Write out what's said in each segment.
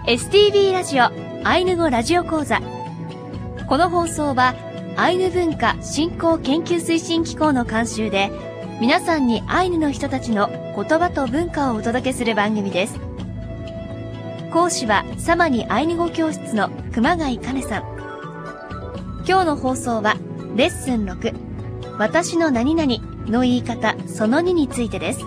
STB ラジオアイヌ語ラジオ講座。この放送はアイヌ文化振興研究推進機構の監修で、皆さんにアイヌの人たちの言葉と文化をお届けする番組です。講師はサマニアイヌ語教室の熊谷かねさん。今日の放送はレッスン6、私の何々の言い方その2についてです。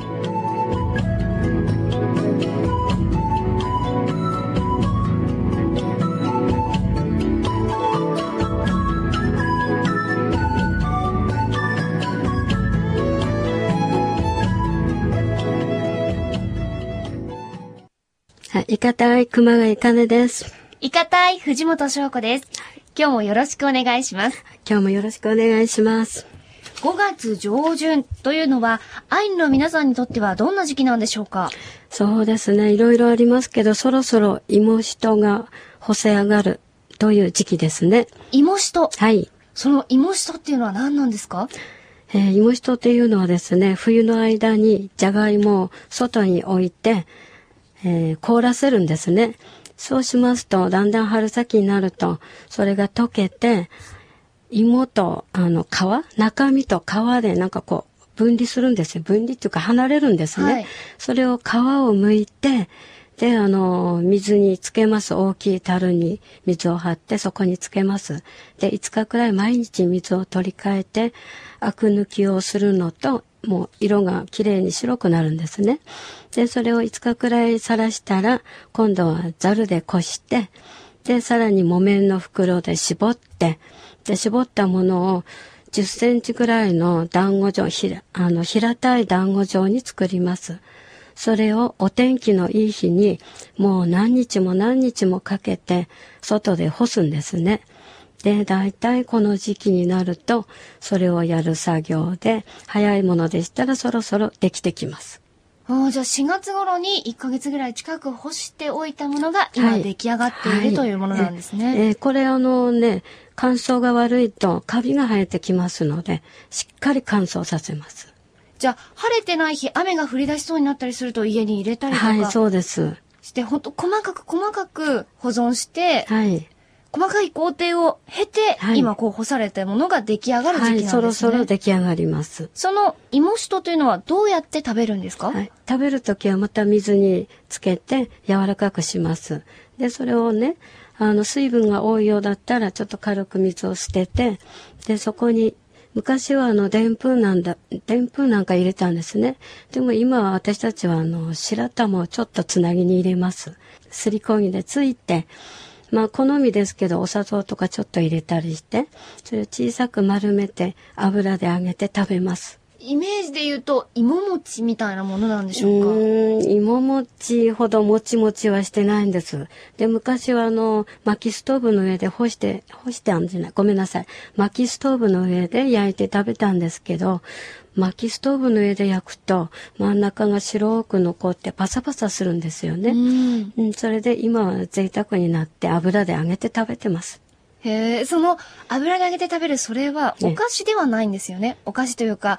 いかたい熊谷かねです。 いかたい藤本翔子です。今日もよろしくお願いします。 今日もよろしくお願いします。 5月上旬というのはアイヌの皆さんにとってはどんな時期なんでしょうか？ そうですね、いろいろありますけど、そろそろ芋しとが干せ上がるという時期ですね。 芋しと。 はい。 その芋しとっていうのは何なんですか？ 芋しとっていうのはですね、冬の間にじゃがいもを外に置いて、凍らせるんですね。そうしますと、だんだん春先になると、それが溶けて、芋と中身と皮でなんかこう分離するんですよ。分離っていうか離れるんですね。はい、それを皮を剥いて、で、水につけます。大きい樽に水を張ってそこにつけます。で、5日くらい毎日水を取り替えて、アク抜きをするのと、もう色がきれいに白くなるんですね。で、それを5日くらいさらしたら、今度はザルでこして、で、さらに木綿の袋で絞って、で、絞ったものを10センチくらいの団子状、平たい団子状に作ります。それをお天気のいい日に、もう何日も何日もかけて、外で干すんですね。で、だいたいこの時期になると、それをやる作業で、早いものでしたらそろそろできてきます。 じゃあ4月頃に1ヶ月ぐらい近く干しておいたものが今出来上がっている、というものなんですね。 これ乾燥が悪いとカビが生えてきますので、しっかり乾燥させます。 じゃあ晴れてない日、雨が降り出しそうになったりすると家に入れたりとか。 はい、そうです。 して、ほんと細かく保存して、 はい。 細かい工程を経て、はい、今こう干されたものが出来上がる時期なんですね。 はい、そろそろ出来上がります。 その芋しとというのはどうやって食べるんですか？ はい、食べるときはまた水につけて柔らかくします。で、それをね、水分が多いようだったらちょっと軽く水を捨てて、で、そこに昔はでんぷんなんか入れたんですね。でも今は私たちは白玉をちょっとつなぎに入れます。すりこぎでついて、まあ好みですけどお砂糖とかちょっと入れたりして、それを小さく丸めて油で揚げて食べます。 イメージで言うと芋餅みたいなものなんでしょうか？ 芋餅ほどもちもちはしてないんです。で、昔は薪ストーブの上で干してあんじゃない。ごめんなさい。薪ストーブの上で焼いて食べたんですけど、薪ストーブの上で焼くと真ん中が白く残ってパサパサするんですよね。それで今は贅沢になって油で揚げて食べてます。 へえ、その油で揚げて食べるそれはお菓子ではないんですよね。お菓子というか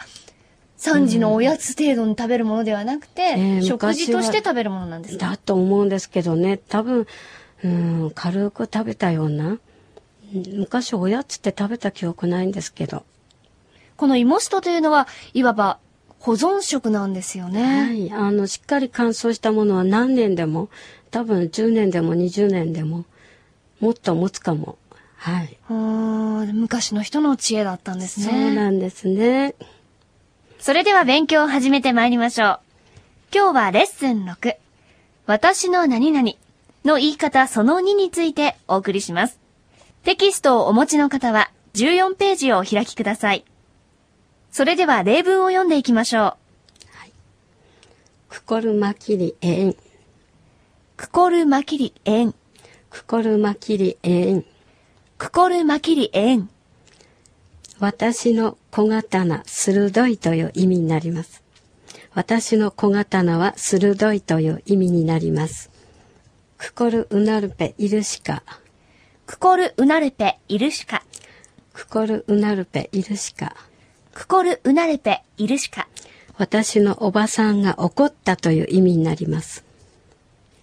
3時のおやつ程度に食べるものではなくて、食事として食べるものなんですか？ だと思うんですけどね。多分、軽く食べたような。昔おやつって食べた記憶ないんですけど。 この芋しとというのはいわば保存食なんですよね。 はい。しっかり乾燥したものは何年でも、多分10年でも20年でも、もっと持つかも。はい。 昔の人の知恵だったんですね。 そうなんですね。 それでは勉強を始めてまいりましょう。今日はレッスン6、私の何々の言い方その2についてお送りします。テキストをお持ちの方は14ページをお開きください。それでは例文を読んでいきましょう。はい、 クコルマキリエン。 クコルマキリエン。 クコルマキリエン。 クコルマキリエン。 私の小刀鋭いという意味になります。私の小刀は鋭いという意味になります。クコルウナルペイルシカ。 クコルウナルペイルシカ。 クコルウナルペイルシカ。 クコルウナルペイルシカ。 私のおばさんが怒ったという意味になります。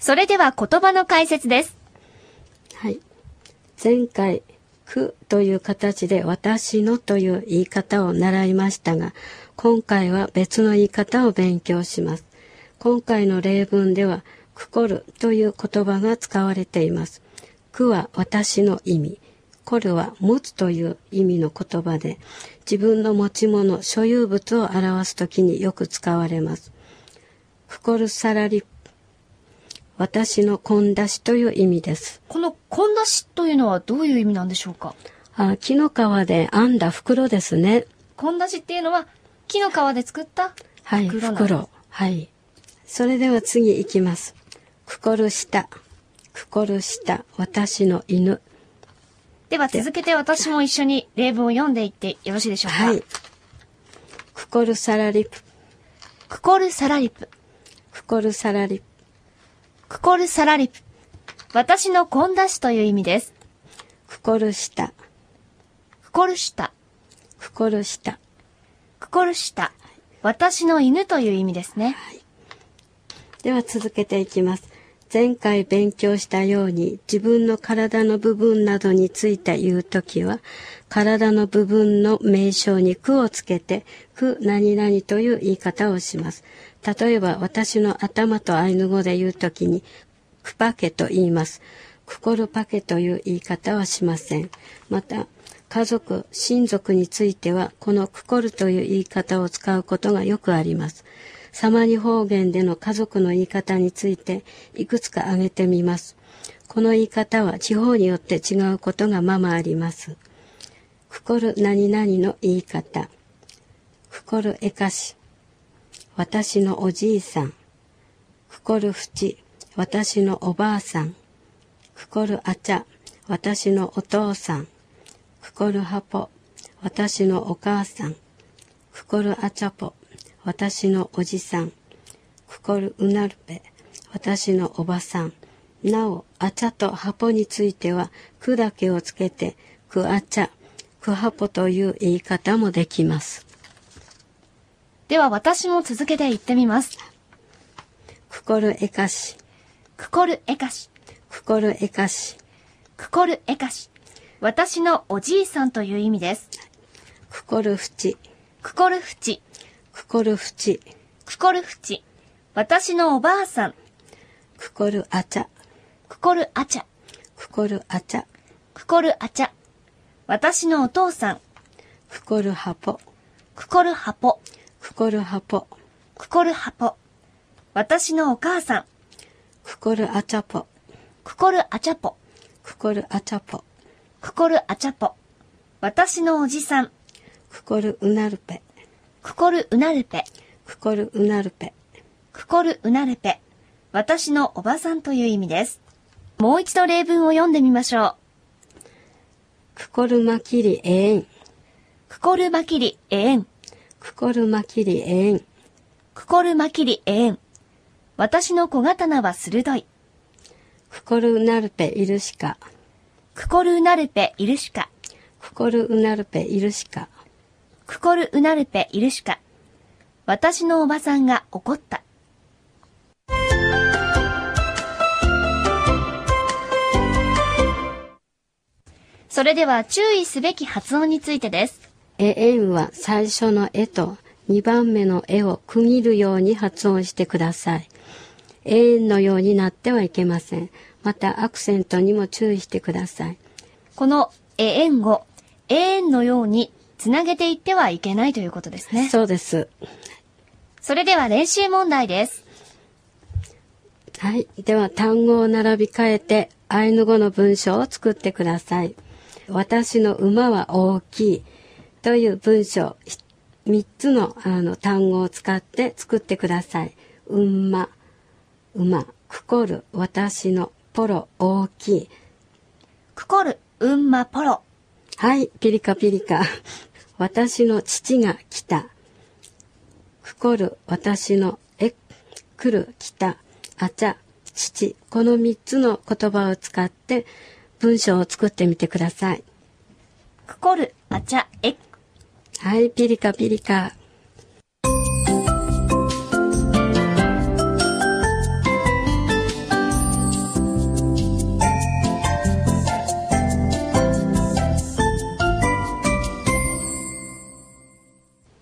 それでは言葉の解説です。 はい。前回、くという形で私のという言い方を習いましたが、今回は別の言い方を勉強します。今回の例文では、くこるという言葉が使われています。くは私の意味、こるは持つという意味の言葉で、自分の持ち物、所有物を表すときによく使われます。くこるさらり、私の献立という意味です。 この献立というのはどういう意味なんでしょうか？ 木の皮で編んだ袋ですね。 献立っていうのは木の皮で作った袋なんです。 はい、袋。はい。それでは次いきます。くこるした、くこるした、私の犬。 では続けて私も一緒に例文を読んでいってよろしいでしょうか？ はい。くこるさらりぷ、 くこるさらりぷ、 くこるさらりぷ、 くこるさらりぷ。私の献立という意味です。 くこるした、 くこるした、 くこるした、 くこるした。私の犬という意味ですね。 はい。では続けていきます。前回勉強したように自分の体の部分などについて言うときは、体の部分の名称にくをつけて、く何々という言い方をします。例えば私の頭とアイヌ語で言うときに、くパケと言います。くこるパケという言い方はしません。また、家族、親族については、このくこるという言い方を使うことがよくあります。サマニ方言での家族の言い方についていくつか挙げてみます。この言い方は地方によって違うことがままあります。くこる何々の言い方。くこるえかし。私のおじいさん。くこるふち。私のおばあさん。くこるあちゃ。私のお父さん。くこるはぽ。私のお母さん。くこるあちゃぽ。私のおじさん。くこるうなるぺ。私のおばさん。なお、あちゃとはぽについては、くだけをつけて、くあちゃ、くはぽという言い方もできます。 では私も続けて言ってみます。 くこるえかし。 くこるえかし。 くこるえかし。 くこるえかし。私のおじいさんという意味です。 くこるふち。 くこるふち。 くこるふち。 くこるふち。私のおばあさん。 くこるあちゃ。 くこるあちゃ。 くこるあちゃ。 くこるあちゃ。私のお父さん。 くこるはぽ。 くこるはぽ。 くこるはぽ。 くこるはぽ。私のお母さん。 くこるあちゃぽ。 くこるあちゃぽ。 くこるあちゃぽ。 くこるあちゃぽ。私のおじさん。 くこるうなるぺ。 くこるうなるぺ。 くこるうなるぺ。 くこるうなるぺ。私のおばさんという意味です。もう一度例文を読んでみましょう。 くこるまきりええん。 くこるまきりええん。 くこるまきりええん。 くこるまきりええん。私の小刀は鋭い。 くこるうなるぺいるしか。 くこるうなるぺいるしか。 くこるうなるぺいるしか。 くこるうなるぺいるしか。私のおばさんが怒った。それでは注意すべき発音についてです。 ええんは最初のえと2番目のえを区切るように発音してください。ええんのようになってはいけません。またアクセントにも注意してください。 このええんをええんのようにつなげていってはいけないということですね。 そうです。 それでは練習問題です。 はい。では単語を並び替えてアイヌ語の文章を作ってください。私の馬は大きいという文章3つの単語を使って作ってください。馬、くこる、私の、ポロ、大きい。 くこる、ポロ。 はい、ピリカピリカ。私の父が来た。くこる、私の、来る、来た、あちゃ、父。この3つの言葉を使って文章を作ってみてください。 くこる、あちゃ、 はい、ピリカピリカ。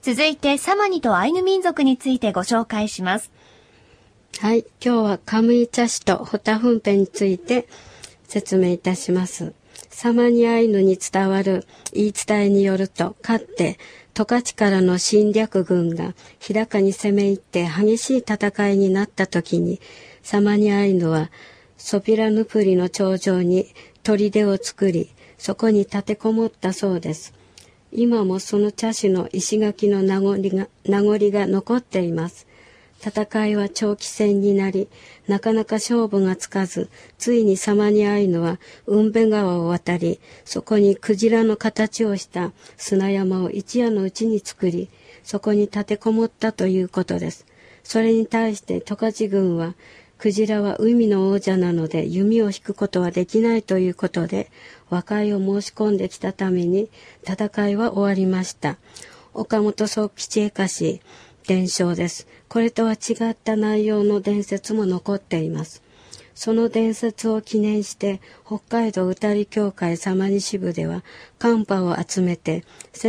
続いてサマニとアイヌ民族についてご紹介します。 はい、今日はカムイ茶師とホタフンペについて説明いたします。サマニアイヌに伝わる言い伝えによると、かつて十勝からの侵略軍が日高に攻め入って激しい戦いになった時に、サマニアイヌはソピラヌプリの頂上に砦を作り、そこに立てこもったそうです。今もその茶師の石垣の名残が残っています。戦いは長期戦になり、なかなか勝負がつかず、ついにサマニアイヌは雲辺川を渡り、そこにクジラの形をした砂山を一夜のうちに作り、そこに立てこもったということです。それに対して十勝軍は、クジラは海の王者なので弓を引くことはできないということで、和解を申し込んできたために戦いは終わりました。岡本宗吉絵歌詞伝承です。これとは違った内容の伝説も残っています。その伝説を記念して北海道歌利協会サマニ支部ではカンパを集めて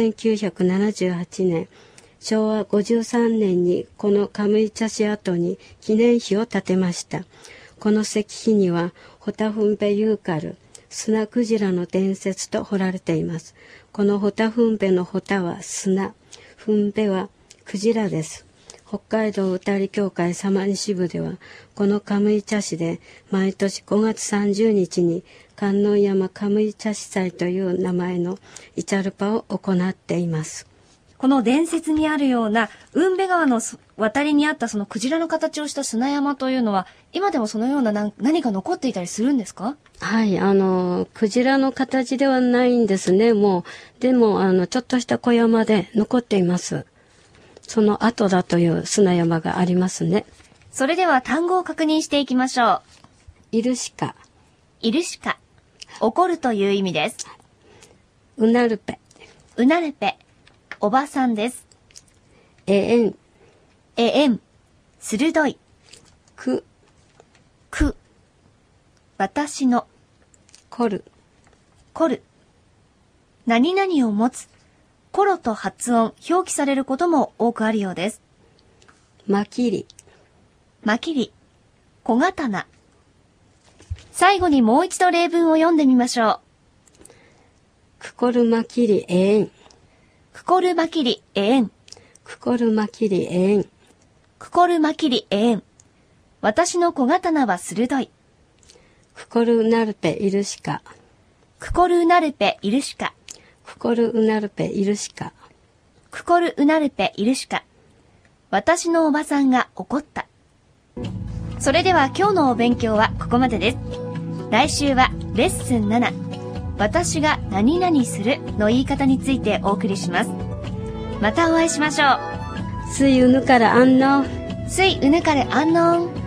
1978年昭和53年にこのカムイ茶師跡に記念碑を建てました。この石碑にはホタフンペユーカル砂クジラの伝説と彫られています。このホタフンペのホタは砂、フンペはクジラです。北海道歌利協会サマニ支部ではこのカムイ茶師で毎年5月30日に観音山カムイ茶師祭という名前のイチャルパを行っています。 この伝説にあるような雲辺川の渡りにあったそのクジラの形をした砂山というのは今でもそのような何か残っていたりするんですか？ はい、クジラの形ではないんですね。でもちょっとした小山で残っています。その後だという砂山がありますね。 それでは単語を確認していきましょう。 イルシカ。 イルシカ。怒るという意味です。 ウナルペ。 ウナルペ。おばさんです。 エエン。 エエン。鋭い。 ク。 ク。私の。 コル。 コル。何々を持つ。コロと発音、表記されることも多くあるようです。 マキリ。 マキリ。小刀。最後にもう一度例文を読んでみましょう。 クコルマキリエエン。 クコルマキリエエン。 クコルマキリエエン。 クコルマキリエエン。私の小刀は鋭い。 クコルウナルペイルシカ。 クコルウナルペイルシカ。 クコルウナルペイルシカ。 クコルウナルペイルシカ。私のおばさんが怒った。それでは今日のお勉強はここまでです。来週はレッスン7。私が何々するの言い方についてお送りします。またお会いしましょう。 スイウヌからアンノン。 スイウヌカルアンノン。